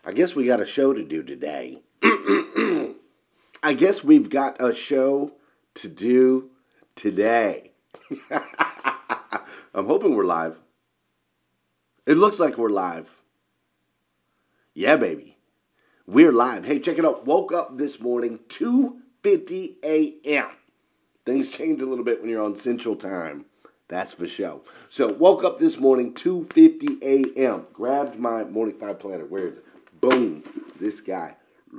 I guess we got a show to do today. I guess we've got a show to do today. I'm hoping we're live. It looks like we're live. Yeah, baby. We're live. Hey, check it out. Woke up this morning, 2:50 a.m. Things change a little bit when you're on Central Time. That's for sure. So, woke up this morning, 2:50 a.m. Grabbed my Morning 5 planner. Where is it? Boom. This guy.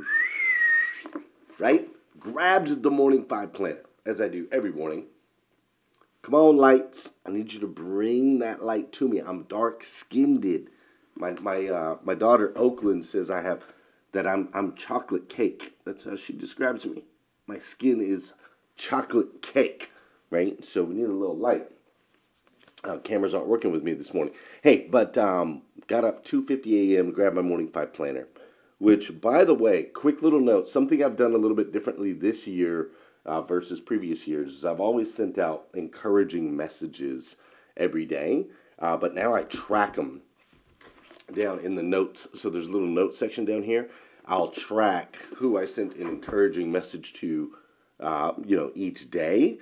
Right? Grabbed the Morning 5 planner, as I do every morning. Come on, lights. I need you to bring that light to me. I'm dark-skinned. My daughter, Oakland, says I'm chocolate cake. That's how she describes me. My skin is chocolate cake, right? So we need a little light. Cameras aren't working with me this morning. Hey, but got up 2:50 a.m. to grab my Morning 5 planner, which, by the way, quick little note, something I've done a little bit differently this year versus previous years is I've always sent out encouraging messages every day, but now I track them down in the notes. So there's a little note section down here. I'll track who I sent an encouraging message to, each day.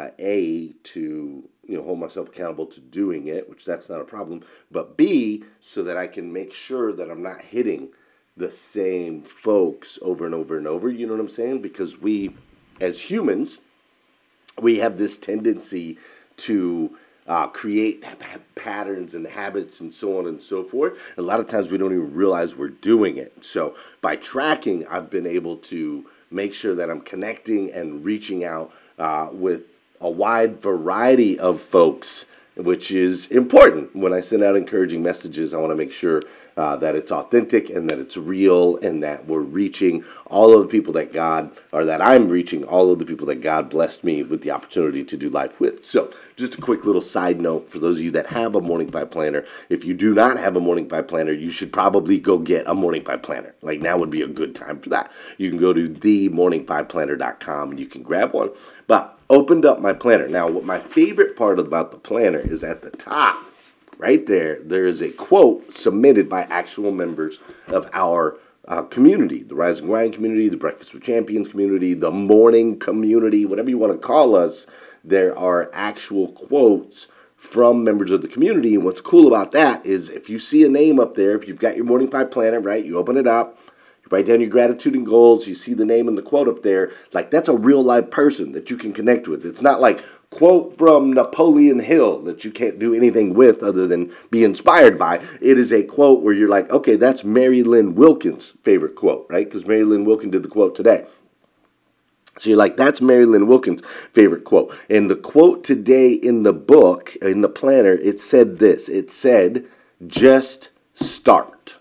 To hold myself accountable to doing it, which that's not a problem. But B, so that I can make sure that I'm not hitting the same folks over and over and over. You know what I'm saying? Because we, as humans, we have this tendency to create patterns and habits and so on and so forth. A lot of times we don't even realize we're doing it. So by tracking, I've been able to make sure that I'm connecting and reaching out with a wide variety of folks, which is important. When I send out encouraging messages, I want to make sure that it's authentic and that it's real and that we're reaching all of the people that I'm reaching all of the people that God blessed me with the opportunity to do life with. So just a quick little side note for those of you that have a Morning 5 planner. If you do not have a Morning 5 planner, you should probably go get a Morning 5 planner. Like, now would be a good time for that. You can go to themorning5planner.com and you can grab one. But opened up my planner. Now, what my favorite part about the planner is at the top, right there is a quote submitted by actual members of our community, the Rise and Grind community, the Breakfast with Champions community, the morning community, whatever you want to call us. There are actual quotes from members of the community. And what's cool about that is if you see a name up there, if you've got your Morning 5 planner, right, you open it up, you write down your gratitude and goals, you see the name and the quote up there, like that's a real live person that you can connect with. It's not like quote from Napoleon Hill that you can't do anything with other than be inspired by. It is a quote where you're like, okay, that's Mary Lynn Wilkins' favorite quote, right? Because Mary Lynn Wilkins did the quote today. So you're like, that's Mary Lynn Wilkins' favorite quote. And the quote today in the book, in the planner, it said this. It said, just start.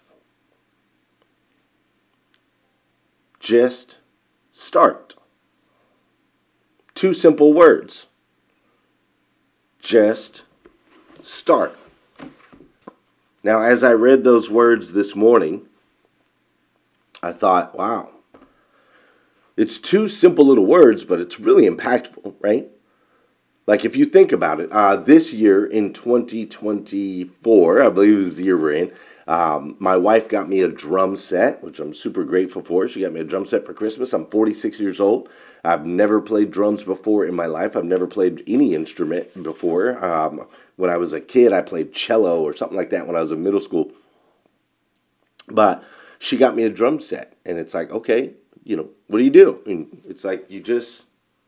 Just start. Two simple words. Just start. Now, as I read those words this morning, I thought, wow. It's two simple little words, but it's really impactful, right? Like, if you think about it, this year in 2024, I believe it was the year we're in, my wife got me a drum set, which I'm super grateful for. She got me a drum set for Christmas. I'm 46 years old. I've never played drums before in my life. I've never played any instrument before. When I was a kid, I played cello or something like that when I was in middle school. But she got me a drum set, and it's like, okay, what do you do? And it's like you just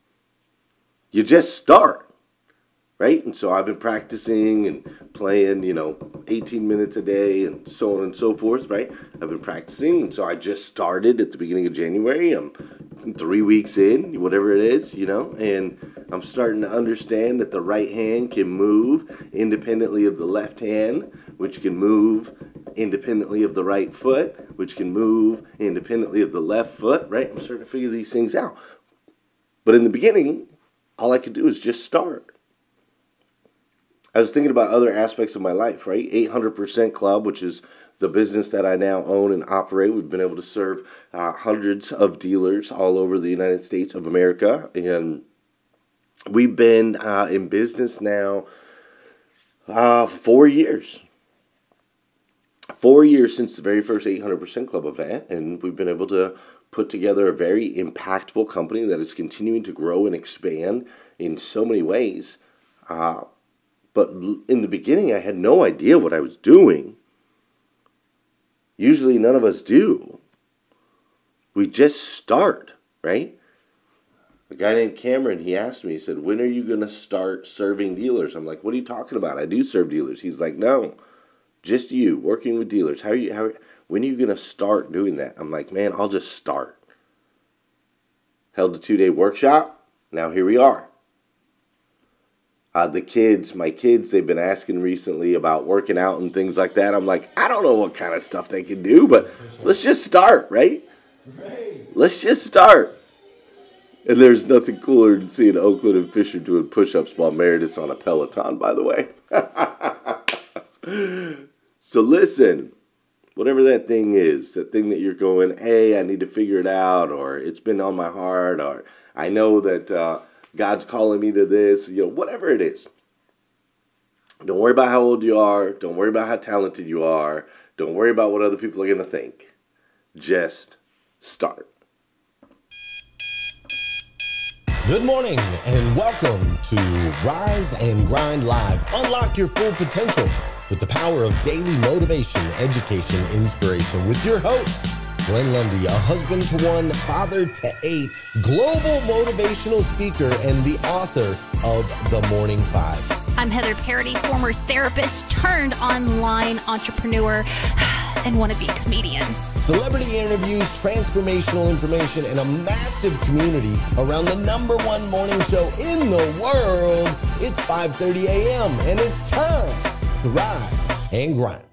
start, right? And so I've been practicing and playing, 18 minutes a day and so on and so forth, right? I've been practicing, and so I just started at the beginning of January. I'm 3 weeks in, whatever it is, and I'm starting to understand that the right hand can move independently of the left hand, which can move independently of the right foot, which can move independently of the left foot, right? I'm starting to figure these things out. But in the beginning, all I could do is just start. I was thinking about other aspects of my life, right? 800% Club, which is the business that I now own and operate. We've been able to serve hundreds of dealers all over the United States of America. And we've been in business now 4 years. 4 years since the very first 800% Club event, and we've been able to put together a very impactful company that is continuing to grow and expand in so many ways. But in the beginning, I had no idea what I was doing. Usually none of us do. We just start, right? A guy named Cameron, he asked me, he said, when are you going to start serving dealers? I'm like, what are you talking about? I do serve dealers. He's like, no, just you, working with dealers. When are you going to start doing that? I'm like, man, I'll just start. Held a 2-day workshop. Now here we are. My kids, they've been asking recently about working out and things like that. I'm like, I don't know what kind of stuff they can do, but let's just start, right? Let's just start. And there's nothing cooler than seeing Oakland and Fisher doing push-ups while Meredith's on a Peloton, by the way. So listen, whatever that thing is, that thing that you're going, hey, I need to figure it out, or it's been on my heart, or I know that God's calling me to this, whatever it is. Don't worry about how old you are. Don't worry about how talented you are. Don't worry about what other people are going to think. Just start. Good morning and welcome to Rise and Grind Live. Unlock your full potential with the power of daily motivation, education, inspiration with your host, Glenn Lundy, a husband to one, father to 8, global motivational speaker, and the author of The Morning 5. I'm Heather Parody, former therapist turned online entrepreneur and wannabe comedian. Celebrity interviews, transformational information, and a massive community around the #1 morning show in the world. It's 5:30 a.m. and it's time to rise and grind.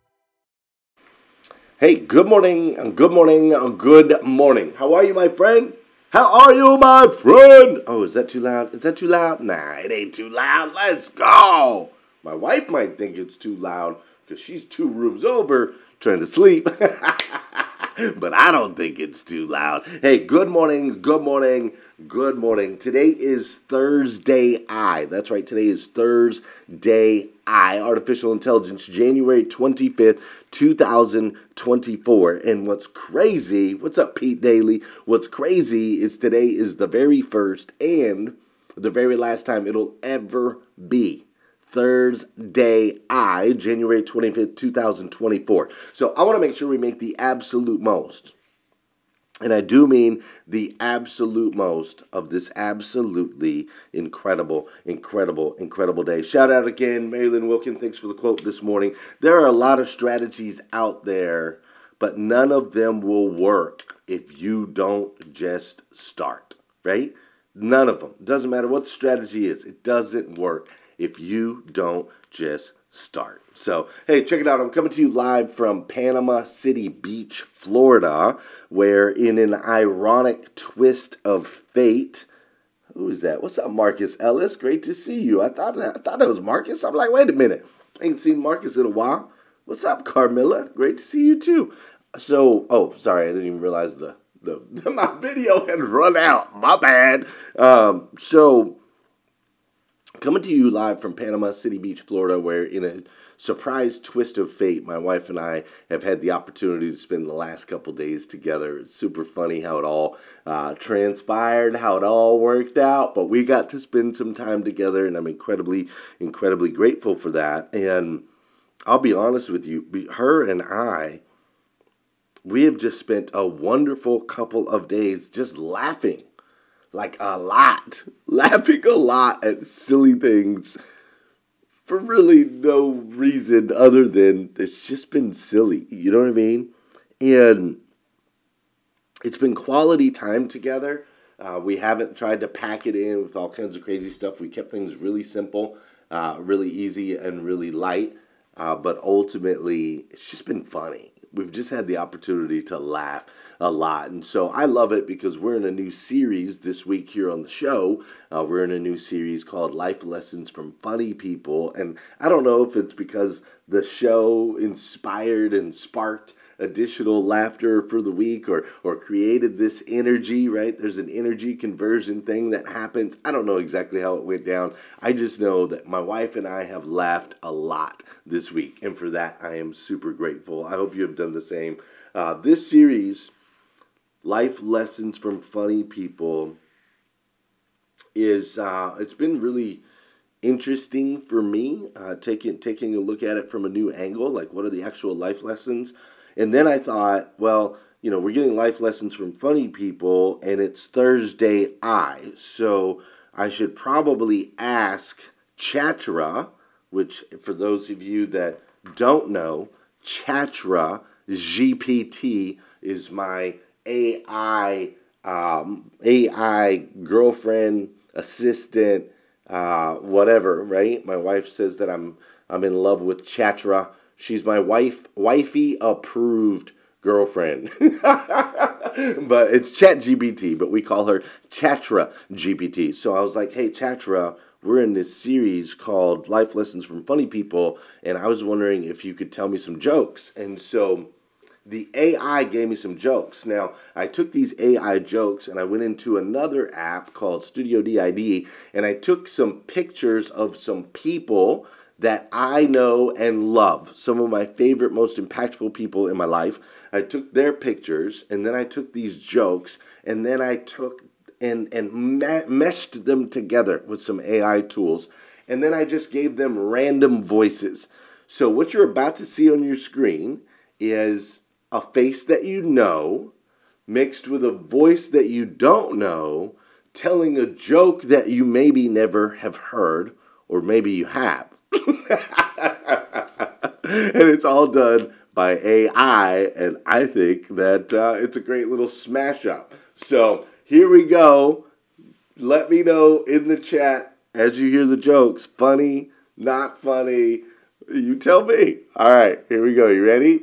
Hey, good morning, good morning, good morning. How are you, my friend? How are you, my friend? Oh, is that too loud? Is that too loud? Nah, it ain't too loud. Let's go. My wife might think it's too loud because she's 2 rooms over trying to sleep. But I don't think it's too loud. Hey, good morning, good morning, good morning. Today is Thursday I. That's right, today is Thursday I, Artificial Intelligence, January 25th, 2024. And what's crazy, what's up, Pete Daly? What's crazy is today is the very first and the very last time it'll ever be Thursday I, January 25th, 2024. So I want to make sure we make the absolute most, and I do mean the absolute most of this absolutely incredible, incredible, incredible day. Shout out again, Marilyn Wilkin. Thanks for the quote this morning. There are a lot of strategies out there, but none of them will work if you don't just start, right? None of them. It doesn't matter what the strategy is. It doesn't work if you don't just start. So, hey, check it out. I'm coming to you live from Panama City Beach, Florida, where in an ironic twist of fate, who is that? What's up, Marcus Ellis? Great to see you. I thought that was Marcus. I'm like, wait a minute. I ain't seen Marcus in a while. What's up, Carmilla? Great to see you too. So, sorry, I didn't even realize my video had run out. My bad. Coming to you live from Panama City Beach, Florida, where in a surprise twist of fate, my wife and I have had the opportunity to spend the last couple days together. It's super funny how it all transpired, how it all worked out, but we got to spend some time together, and I'm incredibly, incredibly grateful for that. And I'll be honest with you, her and I, we have just spent a wonderful couple of days just laughing. Like a lot. Laughing a lot at silly things for really no reason other than it's just been silly. You know what I mean? And it's been quality time together. We haven't tried to pack it in with all kinds of crazy stuff. We kept things really simple, really easy, and really light. But ultimately, it's just been funny. We've just had the opportunity to laugh a lot. And so I love it because we're in a new series this week here on the show. We're in a new series called Life Lessons from Funny People. And I don't know if it's because the show inspired and sparked additional laughter for the week or created this energy, right? There's an energy conversion thing that happens. I don't know exactly how it went down. I just know that my wife and I have laughed a lot this week, and for that I am super grateful. I hope you have done the same. This series, Life Lessons from Funny People, is it's been really interesting for me, taking a look at it from a new angle, like what are the actual life lessons. And then I thought, well, we're getting life lessons from funny people, and it's Thursday so I should probably ask Chatra, which for those of you that don't know, Chatra GPT is my AI girlfriend, assistant, whatever, right? My wife says that I'm in love with Chatra. She's my wifey approved girlfriend. But it's ChatGPT, but we call her Chatra GPT. So I was like, hey, Chatra, we're in this series called Life Lessons from Funny People, and I was wondering if you could tell me some jokes. And so the AI gave me some jokes. Now, I took these AI jokes and I went into another app called Studio DID, and I took some pictures of some people that I know and love. Some of my favorite, most impactful people in my life. I took their pictures, and then I took these jokes, and then I took and meshed them together with some AI tools. And then I just gave them random voices. So what you're about to see on your screen is a face that you know mixed with a voice that you don't know, telling a joke that you maybe never have heard, or maybe you have. And it's all done by AI, and I think that it's a great little smash up. So here we go. Let me know in the chat as you hear the jokes. Funny, not funny. You tell me. All right, here we go. You ready?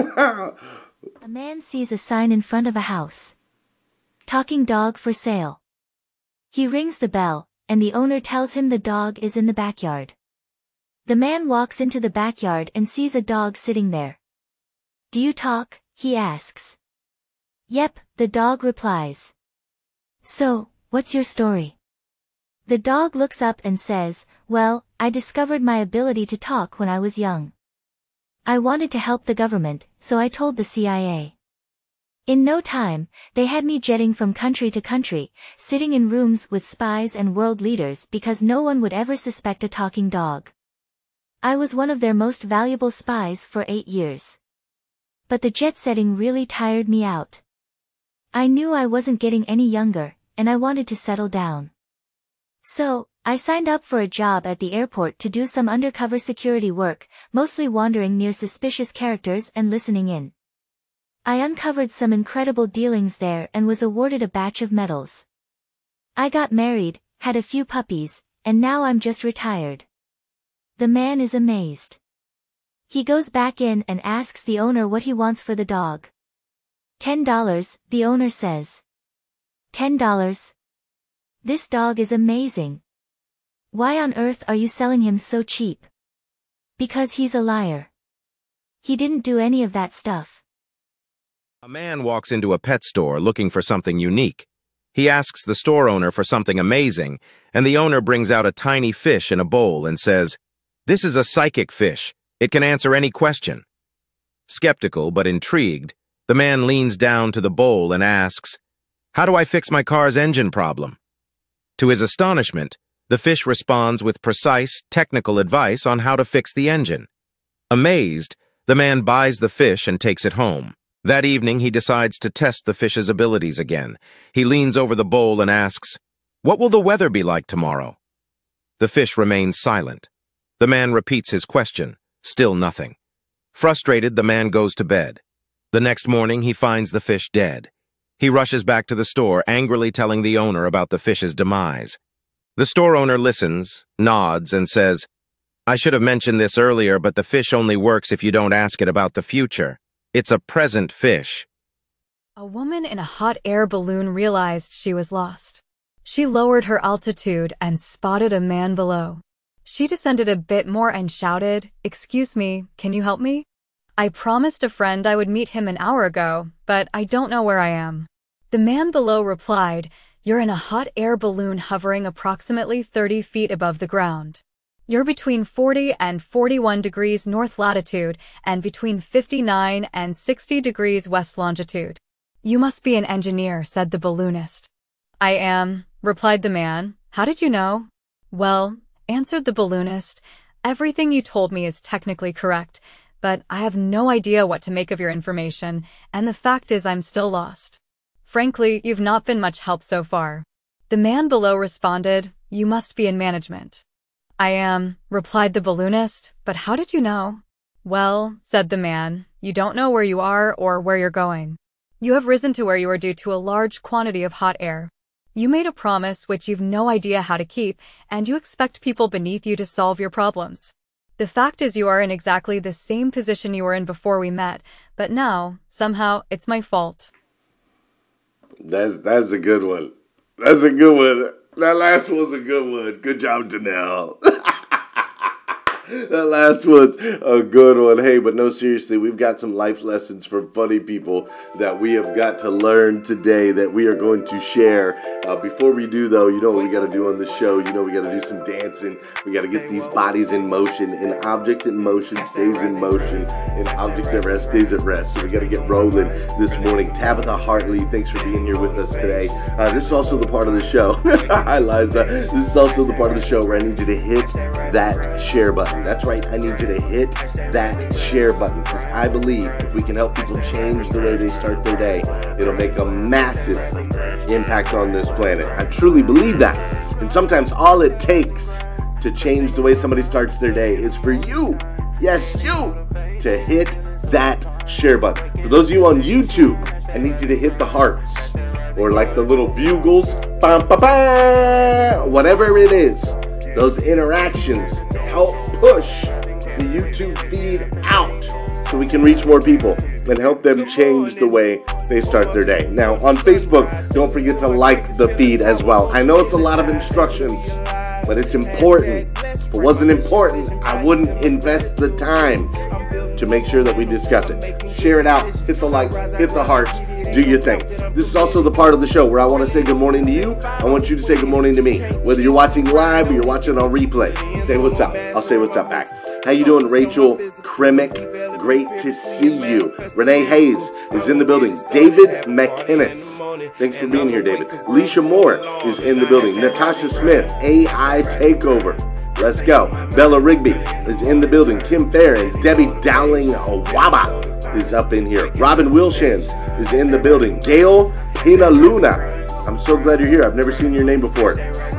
A man sees a sign in front of a house. Talking dog for sale. He rings the bell, and the owner tells him the dog is in the backyard. The man walks into the backyard and sees a dog sitting there. Do you talk? He asks. Yep, the dog replies. So, what's your story? The dog looks up and says, well, I discovered my ability to talk when I was young. I wanted to help the government, so I told the CIA. In no time, they had me jetting from country to country, sitting in rooms with spies and world leaders because no one would ever suspect a talking dog. I was one of their most valuable spies for 8 years. But the jet setting really tired me out. I knew I wasn't getting any younger, and I wanted to settle down. So, I signed up for a job at the airport to do some undercover security work, mostly wandering near suspicious characters and listening in. I uncovered some incredible dealings there and was awarded a batch of medals. I got married, had a few puppies, and now I'm just retired. The man is amazed. He goes back in and asks the owner what he wants for the dog. $10, the owner says. $10? This dog is amazing. Why on earth are you selling him so cheap? Because he's a liar. He didn't do any of that stuff. A man walks into a pet store looking for something unique. He asks the store owner for something amazing, and the owner brings out a tiny fish in a bowl and says, "This is a psychic fish. It can answer any question." Skeptical but intrigued, the man leans down to the bowl and asks, "How do I fix my car's engine problem?" To his astonishment, the fish responds with precise, technical advice on how to fix the engine. Amazed, the man buys the fish and takes it home. That evening, he decides to test the fish's abilities again. He leans over the bowl and asks, "What will the weather be like tomorrow?" The fish remains silent. The man repeats his question. Still nothing. Frustrated, the man goes to bed. The next morning, he finds the fish dead. He rushes back to the store, angrily telling the owner about the fish's demise. The store owner listens, nods, and says, "I should have mentioned this earlier, but the fish only works if you don't ask it about the future. It's a present fish." A woman in a hot air balloon realized she was lost. She lowered her altitude and spotted a man below. She descended a bit more and shouted, "Excuse me, can you help me? I promised a friend I would meet him an hour ago, but I don't know where I am. The man below replied, "You're in a hot air balloon hovering approximately 30 feet above the ground. You're between 40 and 41 degrees north latitude and between 59 and 60 degrees west longitude. You must be an engineer," said the balloonist. "I am," replied the man. "How did you know?" "Well," answered the balloonist, "everything you told me is technically correct, but I have no idea what to make of your information, and the fact is I'm still lost. Frankly, you've not been much help so far." The man below responded, "You must be in management." "I am," replied the balloonist, "but how did you know?" "Well," said the man, "you don't know where you are or where you're going. You have risen to where you are due to a large quantity of hot air. You made a promise which you've no idea how to keep, and you expect people beneath you to solve your problems. The fact is you are in exactly the same position you were in before we met, but now, somehow, it's my fault." That's a good one. That's a good one. That last one was a good one. Good job, Danelle. That last one's a good one. Hey, but no, seriously, we've got some life lessons from funny people that we have got to learn today that we are going to share. Before we do, though, you know what we got to do on the show. You know we got to do some dancing. We got to get these bodies in motion. An object in motion stays in motion. An object at rest stays at rest. So we got to get rolling this morning. Tabitha Hartley, thanks for being here with us today. This is also the part of the show. Hi, Liza. This is also the part of the show where I need you to hit that share button. That's right, I need you to hit that share button because I believe if we can help people change the way they start their day, it'll make a massive impact on this planet. I truly believe that. And sometimes all it takes to change the way somebody starts their day is for you, yes, you, to hit that share button. For those of you on YouTube, I need you to hit the hearts or like the little bugles, bam, ba, ba, whatever it is. Those interactions help push the YouTube feed out so we can reach more people and help them change the way they start their day. Now, on Facebook, don't forget to like the feed as well. I know it's a lot of instructions, but it's important. If it wasn't important, I wouldn't invest the time to make sure that we discuss it. Share it out, hit the likes, hit the hearts, do your thing. This is also the part of the show where I want to say good morning to you. I want you to say good morning to me. Whether you're watching live or you're watching on replay, say what's up. I'll say what's up back. How you doing, Rachel Kremick? Great to see you. Renee Hayes is in the building. David McInnes. Thanks for being here, David. Alicia Moore is in the building. Natasha Smith, AI Takeover. Let's go. Bella Rigby is in the building. Kim Fair and Debbie Dowling-Waba is up in here. Robin Wilshans is in the building. Gail Pinaluna. I'm so glad you're here. I've never seen your name before.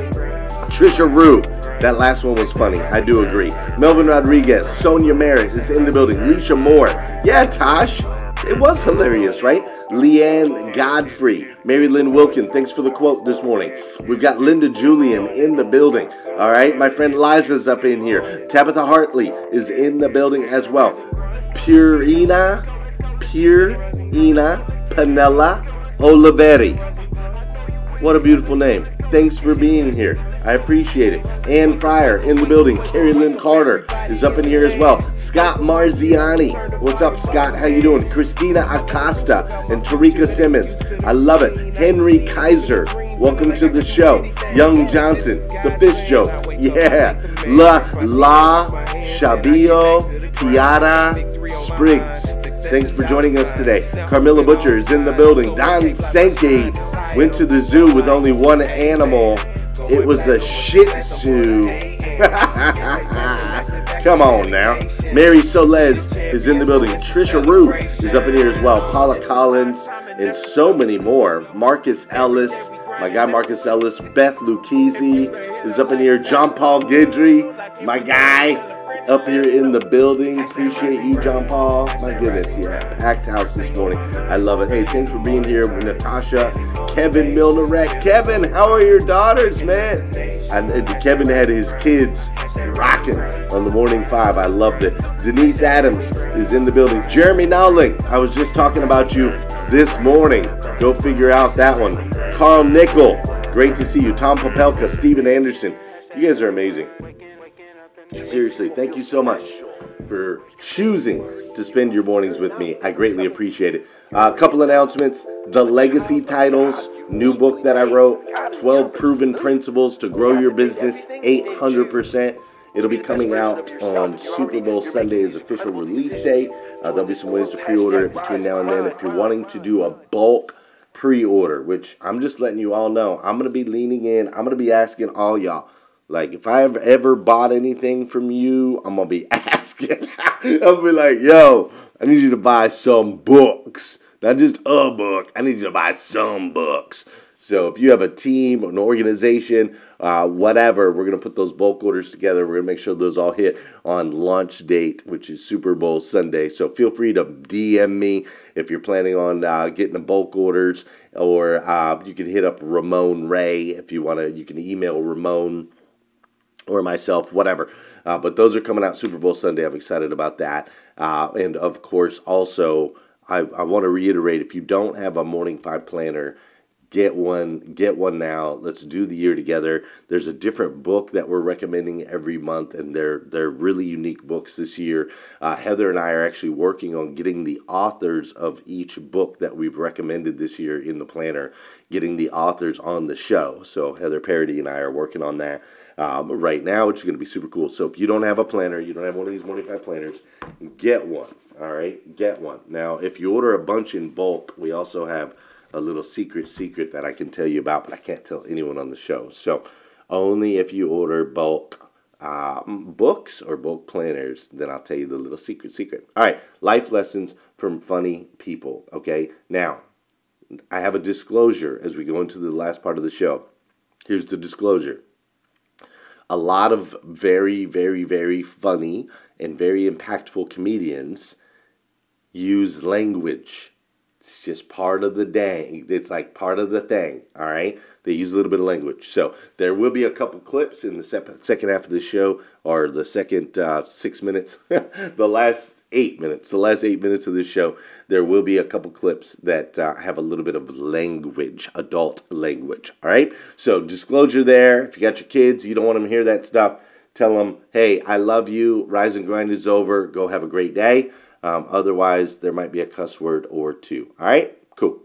Trisha Rue. That last one was funny. I do agree. Melvin Rodriguez. Sonia Merritt is in the building. Leisha Moore. Yeah, Tosh. It was hilarious, right? Leanne Godfrey. Mary Lynn Wilkin. Thanks for the quote this morning. We've got Linda Julian in the building. All right. My friend Liza's up in here. Tabitha Hartley is in the building as well. Purina Panella Oliveri. What a beautiful name. Thanks for being here. I appreciate it. Ann Fryer in the building. Carrie Lynn Carter is up in here as well. Scott Marziani. What's up, Scott? How you doing? Christina Acosta and Tarika Simmons. I love it. Henry Kaiser. Welcome to the show. Young Johnson. The Fish Joke. Yeah. La Shabio Tiara Spriggs. Thanks for joining us today. Carmilla Butcher is in the building. Don Sankey went to the zoo with only one animal. It was a Shih Tzu. Come on now. Mary Soles is in the building. Trisha Rue is up in here as well. Paula Collins and so many more. Marcus Ellis, my guy Marcus Ellis. Beth Lucchese is up in here. John Paul Guidry, my guy, up here in the building. Appreciate you, John Paul. My goodness, yeah. Packed house this morning. I love it. Hey, thanks for being here. Natasha, Kevin Milnerette. Kevin, how are your daughters, man? And Kevin had his kids rocking on the Morning 5. I loved it. Denise Adams is in the building. Jeremy Nowling, I was just talking about you this morning. Go figure out that one. Carl Nickel, great to see you. Tom Popelka, Steven Anderson. You guys are amazing. Seriously, thank you so much for choosing to spend your mornings with me. I greatly appreciate it. A couple announcements. The Legacy Titles, new book that I wrote, 12 Proven Principles to Grow Your Business 800%. It'll be coming out on Super Bowl Sunday's official release date. There'll be some ways to pre-order it between now and then. If you're wanting to do a bulk pre-order, which I'm just letting you all know, I'm going to be leaning in. I'm going to be asking all y'all. Like, if I've ever bought anything from you, I'm going to be asking. I'll be like, yo, I need you to buy some books. Not just a book. I need you to buy some books. So if you have a team, an organization, whatever, we're going to put those bulk orders together. We're going to make sure those all hit on launch date, which is Super Bowl Sunday. So feel free to DM me if you're planning on getting the bulk orders, or you can hit up Ramon Ray if you want to. You can email Ramon or myself, whatever. But those are coming out Super Bowl Sunday. I'm excited about that. And of course, also, I want to reiterate, if you don't have a Morning 5 planner, get one now. Let's do the year together. There's a different book that we're recommending every month, and they're really unique books this year. Heather and I are actually working on getting the authors of each book that we've recommended this year in the planner, getting the authors on the show. So Heather Parody and I are working on that right now, which is going to be super cool. So if you don't have a planner, you don't have one of these Morning 5 planners, get one. All right, get one. Now, if you order a bunch in bulk, we also have a little secret that I can tell you about, but I can't tell anyone on the show. So only if you order bulk books or bulk planners, then I'll tell you the little secret. All right, life lessons from funny people, okay? Now, I have a disclosure as we go into the last part of the show. Here's the disclosure. A lot of very, very, very funny and very impactful comedians use language. It's just part of the dang. It's like part of the thing, all right? They use a little bit of language. So there will be a couple clips in the second half of the show, or the second 6 minutes, the last 8 minutes. The last 8 minutes of this show, there will be a couple clips that have a little bit of language, adult language, all right? So disclosure there. If you got your kids, you don't want them to hear that stuff, tell them, hey, I love you. Rise and Grind is over. Go have a great day. Otherwise, there might be a cuss word or two. All right? Cool.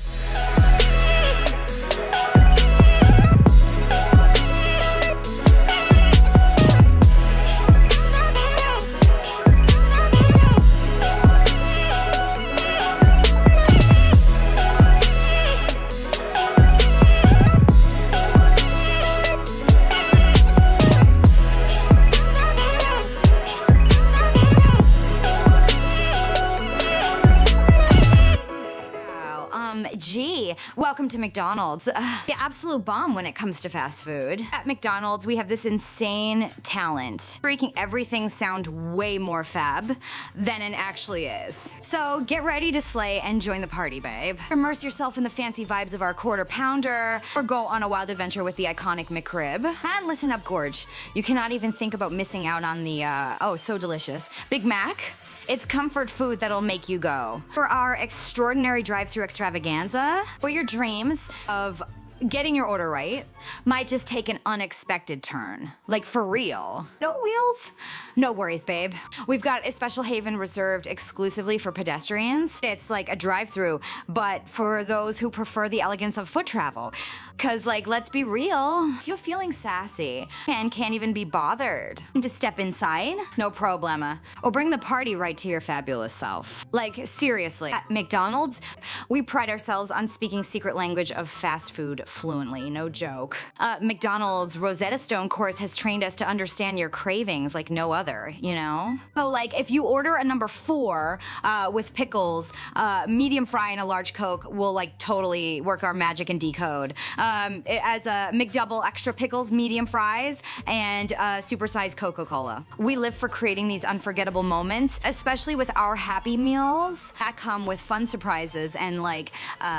Welcome to McDonald's. The absolute bomb when it comes to fast food. At McDonald's, we have this insane talent, making everything sound way more fab than it actually is. So get ready to slay and join the party, babe. Immerse yourself in the fancy vibes of our Quarter Pounder, or go on a wild adventure with the iconic McRib. And listen up, Gorge. You cannot even think about missing out on the, oh, so delicious, Big Mac. It's comfort food that'll make you go. For our extraordinary drive-thru extravaganza, where your dreams of getting your order right might just take an unexpected turn. Like, for real. No wheels? No worries, babe. We've got a special haven reserved exclusively for pedestrians. It's like a drive-thru, but for those who prefer the elegance of foot travel. Cause, like, let's be real, if you're feeling sassy and can't even be bothered to step inside, no problema. Or bring the party right to your fabulous self. Like, seriously, at McDonald's, we pride ourselves on speaking secret language of fast food fluently, no joke. McDonald's Rosetta Stone course has trained us to understand your cravings like no other, you know? So, like, if you order a number 4 with pickles, medium fry and a large Coke, we'll, like, totally work our magic and decode. As a McDouble extra pickles, medium fries, and supersized Coca-Cola. We live for creating these unforgettable moments, especially with our Happy Meals that come with fun surprises and, like,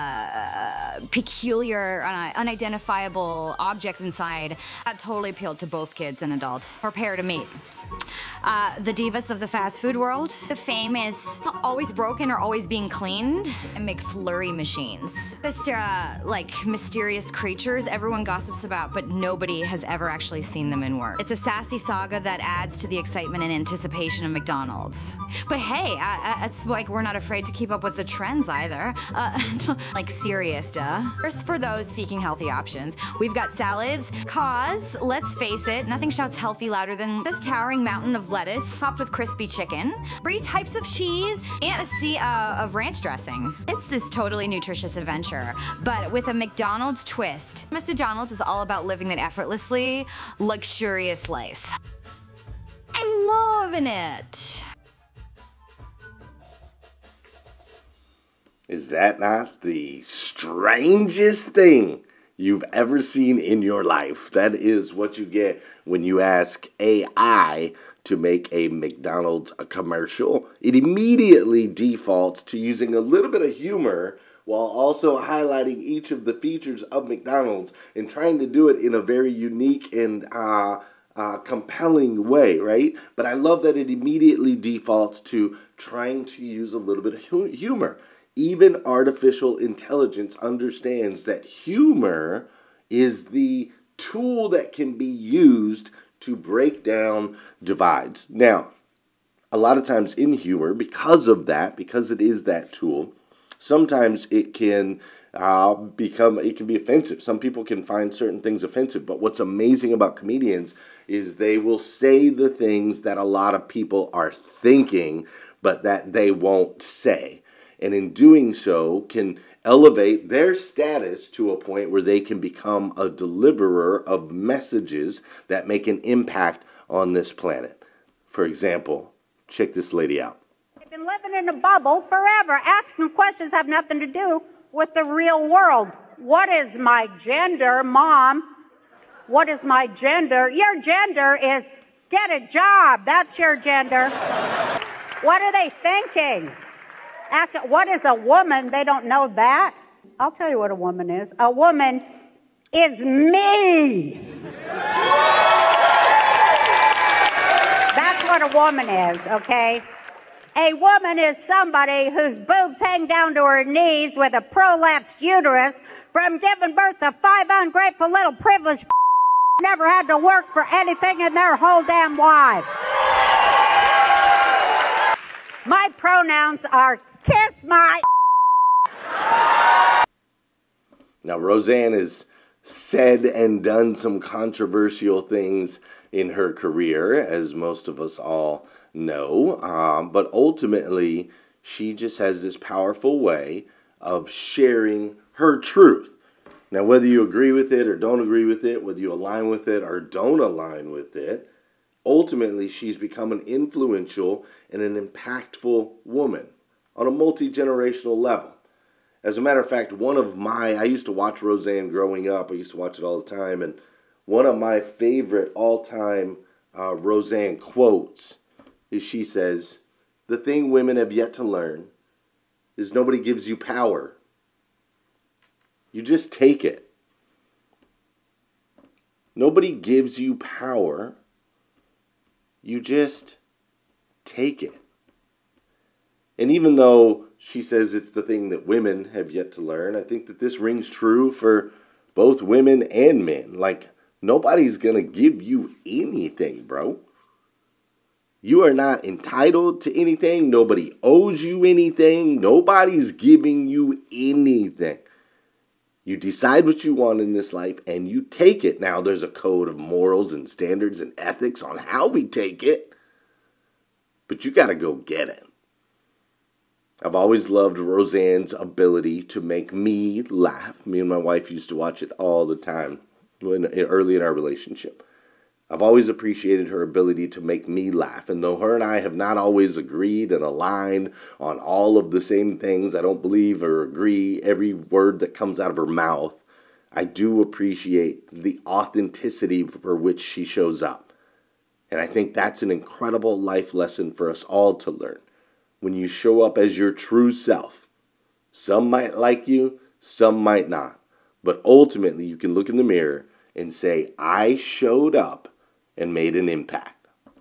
peculiar, unidentifiable objects inside that totally appealed to both kids and adults. Prepare to meet. The divas of the fast food world. The famous always broken or always being cleaned and McFlurry machines. Just like mysterious creatures everyone gossips about, but nobody has ever actually seen them in work. It's a sassy saga that adds to the excitement and anticipation of McDonald's. But hey, it's like we're not afraid to keep up with the trends either. Like serious, duh. First, for those seeking healthy options, we've got salads, cause, let's face it, nothing shouts healthy louder than this towering mountain of lettuce topped with crispy chicken, 3 types of cheese, and a sea of ranch dressing. It's this totally nutritious adventure, but with a McDonald's twist. Mr. Donald's is all about living that effortlessly luxurious life. I'm loving it. Is that not the strangest thing you've ever seen in your life? That is what you get when you ask AI to make a McDonald's commercial. It immediately defaults to using a little bit of humor while also highlighting each of the features of McDonald's and trying to do it in a very unique and compelling way, right? But I love that it immediately defaults to trying to use a little bit of humor. Even artificial intelligence understands that humor is the tool that can be used to break down divides. Now, a lot of times in humor, because of that, because it is that tool, sometimes it can be offensive. Some people can find certain things offensive, but what's amazing about comedians is they will say the things that a lot of people are thinking, but that they won't say. And in doing so, can elevate their status to a point where they can become a deliverer of messages that make an impact on this planet. For example, check this lady out. They've been living in a bubble forever. Asking questions have nothing to do with the real world. What is my gender, Mom? What is my gender? Your gender is get a job. That's your gender. What are they thinking? Ask it, what is a woman? They don't know that. I'll tell you what a woman is. A woman is me. That's what a woman is, okay? A woman is somebody whose boobs hang down to her knees with a prolapsed uterus from giving birth to 5 ungrateful little privileged never had to work for anything in their whole damn life. My pronouns are kiss my. Now, Roseanne has said and done some controversial things in her career, as most of us all know, but ultimately, she just has this powerful way of sharing her truth. Now, whether you agree with it or don't agree with it, whether you align with it or don't align with it, ultimately, she's become an influential and an impactful woman on a multi-generational level. As a matter of fact, I used to watch Roseanne growing up. I used to watch it all the time. And one of my favorite all-time Roseanne quotes is she says, "The thing women have yet to learn is nobody gives you power. You just take it. Nobody gives you power. You just take it." And even though she says it's the thing that women have yet to learn, I think that this rings true for both women and men. Like, nobody's going to give you anything, bro. You are not entitled to anything. Nobody owes you anything. Nobody's giving you anything. You decide what you want in this life and you take it. Now, there's a code of morals and standards and ethics on how we take it, but you got to go get it. I've always loved Roseanne's ability to make me laugh. Me and my wife used to watch it all the time early in our relationship. I've always appreciated her ability to make me laugh. And though her and I have not always agreed and aligned on all of the same things, I don't believe or agree every word that comes out of her mouth, I do appreciate the authenticity for which she shows up. And I think that's an incredible life lesson for us all to learn. When you show up as your true self, some might like you, some might not. But ultimately, you can look in the mirror and say, I showed up and made an impact.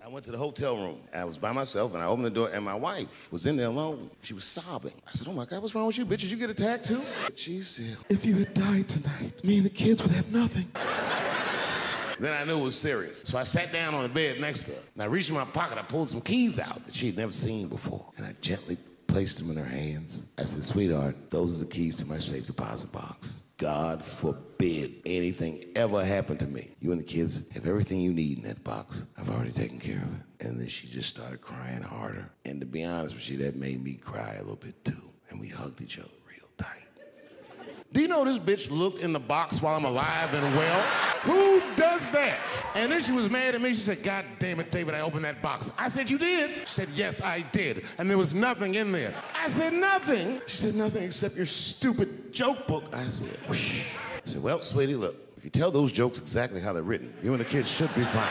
I went to the hotel room. I was by myself, and I opened the door, and my wife was in there alone. She was sobbing. I said, oh, my God, what's wrong with you, bitch? Did you get attacked, too? She said, if you had died tonight, me and the kids would have nothing. Then I knew it was serious. So I sat down on the bed next to her, and I reached in my pocket. I pulled some keys out that she'd never seen before, and I gently placed them in her hands. I said, sweetheart, those are the keys to my safe deposit box. God forbid anything ever happened to me. You and the kids have everything you need in that box. I've already taken care of it. And then she just started crying harder. And to be honest with you, that made me cry a little bit too. And we hugged each other real tight. Do you know this bitch looked in the box while I'm alive and well? Who does that? And then she was mad at me. She said, God damn it, David, I opened that box. I said, you did? She said, yes, I did. And there was nothing in there. I said, nothing? She said, nothing except your stupid joke book. I said, whoosh. I said, well, sweetie, look, if you tell those jokes exactly how they're written, you and the kids should be fine.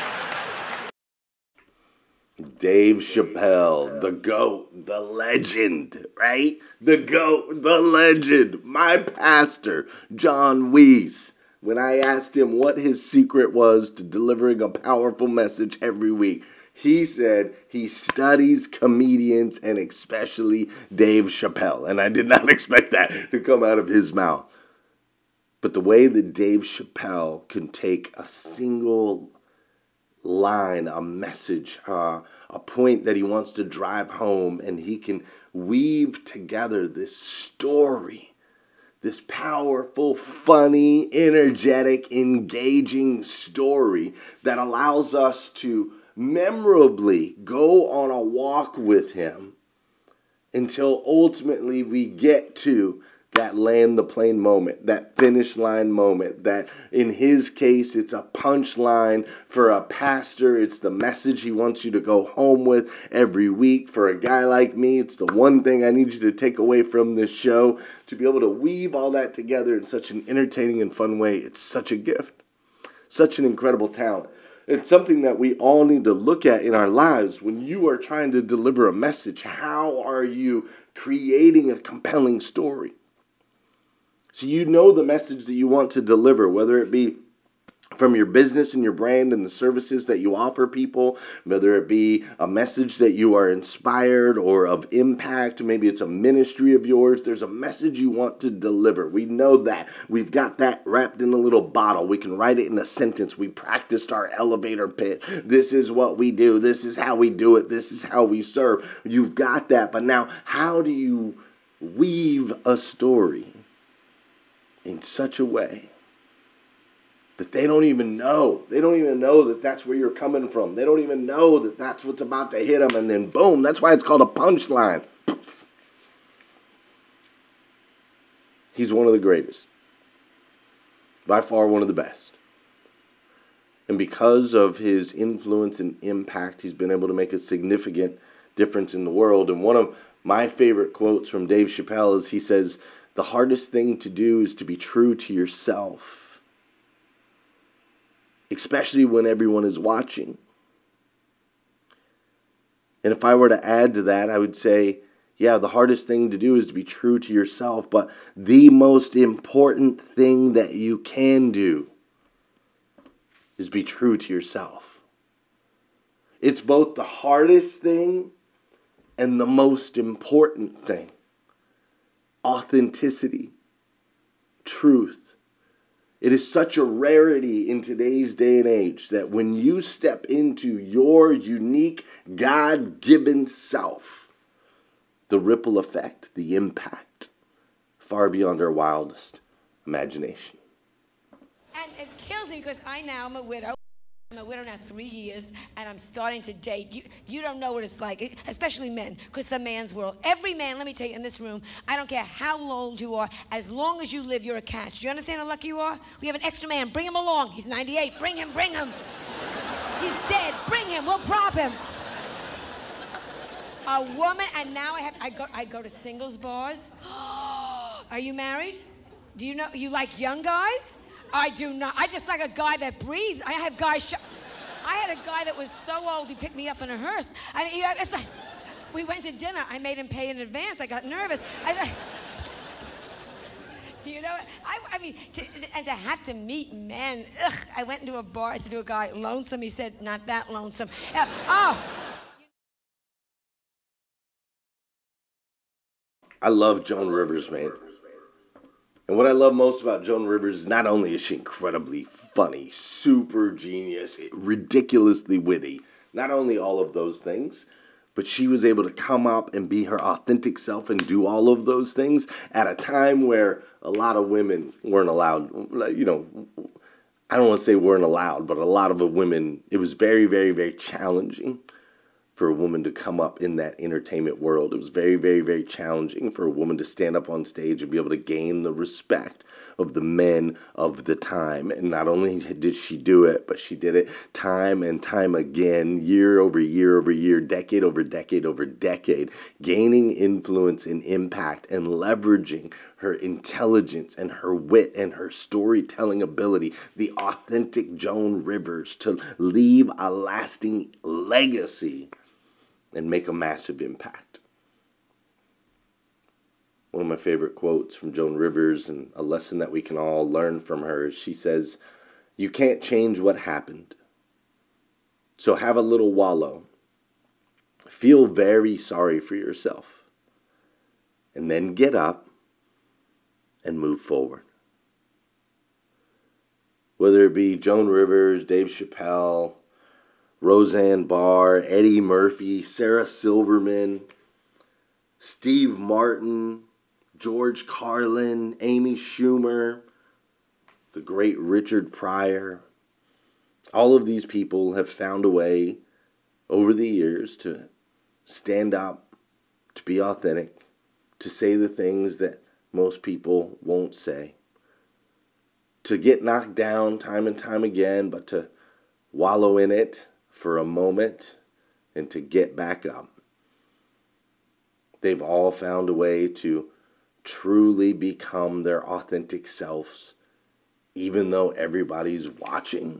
Dave Chappelle, the GOAT, the legend, right? The GOAT, the legend, my pastor, John Weiss. When I asked him what his secret was to delivering a powerful message every week, he said he studies comedians and especially Dave Chappelle. And I did not expect that to come out of his mouth. But the way that Dave Chappelle can take a single line, a message, a point that he wants to drive home, and he can weave together this story, this powerful, funny, energetic, engaging story that allows us to memorably go on a walk with him until ultimately we get to that land the plane moment, that finish line moment, that in his case, it's a punchline. For a pastor, it's the message he wants you to go home with every week. For a guy like me, it's the one thing I need you to take away from this show. To be able to weave all that together in such an entertaining and fun way, it's such a gift, such an incredible talent. It's something that we all need to look at in our lives. When you are trying to deliver a message, how are you creating a compelling story? So you know the message that you want to deliver, whether it be from your business and your brand and the services that you offer people, whether it be a message that you are inspired or of impact, maybe it's a ministry of yours. There's a message you want to deliver. We know that. We've got that wrapped in a little bottle. We can write it in a sentence. We practiced our elevator pitch. This is what we do. This is how we do it. This is how we serve. You've got that. But now, how do you weave a story in such a way that they don't even know? They don't even know that that's where you're coming from. They don't even know that that's what's about to hit them. And then boom, that's why it's called a punchline. He's one of the greatest. By far one of the best. And because of his influence and impact, he's been able to make a significant difference in the world. And one of my favorite quotes from Dave Chappelle is he says, the hardest thing to do is to be true to yourself, especially when everyone is watching. And if I were to add to that, I would say, yeah, the hardest thing to do is to be true to yourself, but the most important thing that you can do is be true to yourself. It's both the hardest thing and the most important thing. Authenticity, truth. It is such a rarity in today's day and age that when you step into your unique, God-given self, the ripple effect, the impact, far beyond our wildest imagination. And it kills me because I now am a widow. I'm a widow now 3 years, and I'm starting to date. You don't know what it's like, especially men, because it's a man's world. Every man, let me tell you, in this room, I don't care how old you are, as long as you live, you're a catch. Do you understand how lucky you are? We have an extra man. Bring him along. He's 98. Bring him, bring him. He's dead. Bring him. We'll prop him. A woman, and now I go to singles bars. Are you married? Do you know, you like young guys? I do not. I just like a guy that breathes. I have guys. I had a guy that was so old he picked me up in a hearse. I mean, it's like we went to dinner. I made him pay in advance. I got nervous. Do you know? I mean, and to have to meet men. Ugh, I went into a bar. I said to a guy, lonesome. He said, not that lonesome. I love Joan Rivers, man. And what I love most about Joan Rivers is not only is she incredibly funny, super genius, ridiculously witty, not only all of those things, but she was able to come up and be her authentic self and do all of those things at a time where a lot of women weren't allowed. You know, I don't want to say weren't allowed, but a lot of the women, it was very, very, very challenging for a woman to come up in that entertainment world. It was very, very, very challenging for a woman to stand up on stage and be able to gain the respect of the men of the time. And not only did she do it, but she did it time and time again, year over year over year, decade over decade over decade, gaining influence and impact and leveraging her intelligence and her wit and her storytelling ability, the authentic Joan Rivers, to leave a lasting legacy and make a massive impact. One of my favorite quotes from Joan Rivers, and a lesson that we can all learn from her, she says, "You can't change what happened. So have a little wallow. Feel very sorry for yourself. And then get up and move forward." Whether it be Joan Rivers, Dave Chappelle, Roseanne Barr, Eddie Murphy, Sarah Silverman, Steve Martin, George Carlin, Amy Schumer, the great Richard Pryor. All of these people have found a way over the years to stand up, to be authentic, to say the things that most people won't say, to get knocked down time and time again, but to wallow in it for a moment and to get back up. They've all found a way to truly become their authentic selves, even though everybody's watching.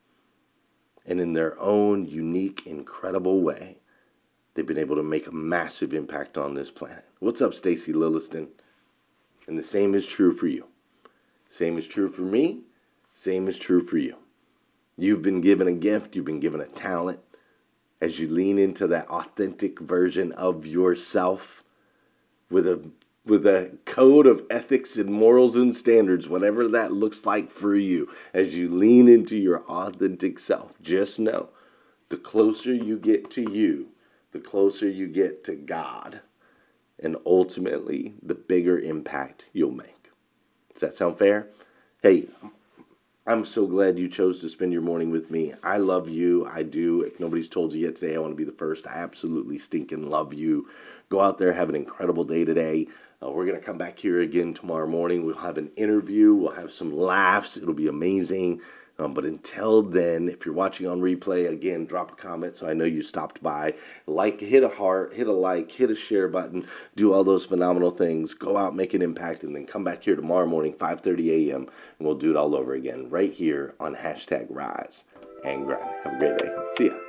And in their own unique, incredible way, they've been able to make a massive impact on this planet. What's up, Stacy Lilliston? And the same is true for you. Same is true for me. Same is true for you. You've been given a gift. You've been given a talent. As you lean into that authentic version of yourself with a code of ethics and morals and standards, whatever that looks like for you, as you lean into your authentic self, just know the closer you get to you, the closer you get to God, and ultimately the bigger impact you'll make. Does that sound fair? Hey, I'm so glad you chose to spend your morning with me. I love you. I do. If nobody's told you yet today, I want to be the first. I absolutely stinking love you. Go out there, have an incredible day today. We're going to come back here again tomorrow morning. We'll have an interview. We'll have some laughs. It'll be amazing. But until then, if you're watching on replay, again, drop a comment so I know you stopped by. Like, hit a heart, hit a like, hit a share button, do all those phenomenal things. Go out, make an impact, and then come back here tomorrow morning, 5:30 a.m., and we'll do it all over again right here on #Rise and Grind. Have a great day. See ya.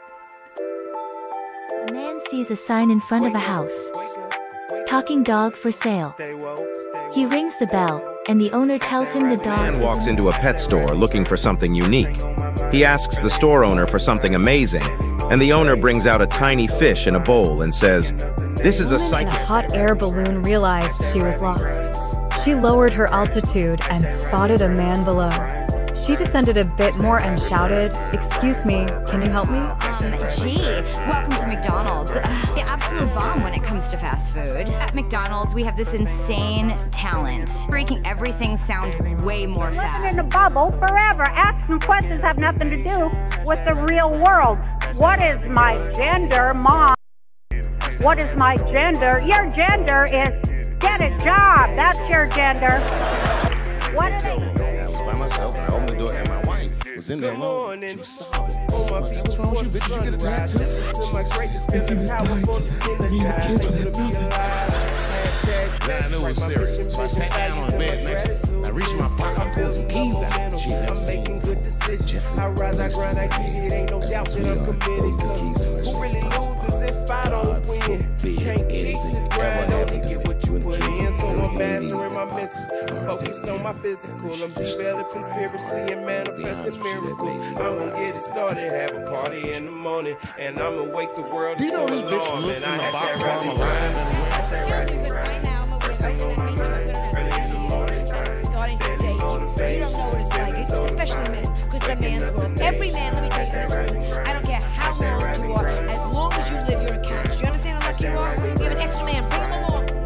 A man sees a sign in front of a house. Talking dog for sale. He rings the bell, and the owner tells him the dog. A man walks into a pet store looking for something unique. He asks the store owner for something amazing, and the owner brings out a tiny fish in a bowl and says, "This is a woman in a hot air balloon realized she was lost. She lowered her altitude and spotted a man below. She descended a bit more and shouted, "Excuse me, can you help me?" Gee, welcome to McDonald's. The absolute bomb when it comes to fast food. At McDonald's, we have this insane talent, making everything sound way more fast. Living in a bubble forever. Asking questions have nothing to do with the real world. What is my gender, Mom? What is my gender? Your gender is get a job. That's your gender. What are they? I was by myself, and I opened the door, and my wife was in there alone. She was sobbing. I said, "What's wrong with you, bitch? Did you get a tattoo?" If you had died tonight, me and the kids would have nothing. I knew it was serious, so I sat down on the bed next to her. I reached my pocket, I pulled some keys out. She never seen good decisions. I rise, I grind, I get it. Ain't no doubt that I'm committed. Who really loses if I don't win? Can't cheat the grind, don't get what you put in. So I'm mastering my mental. my physical. I'm developing spiritually and manifesting miracles. I'm gonna get it started, have a party in the morning, and I'ma wake the world to some alarm. And I have that rising grind. Starting today, you don't know what it's like, especially men, because the man's world.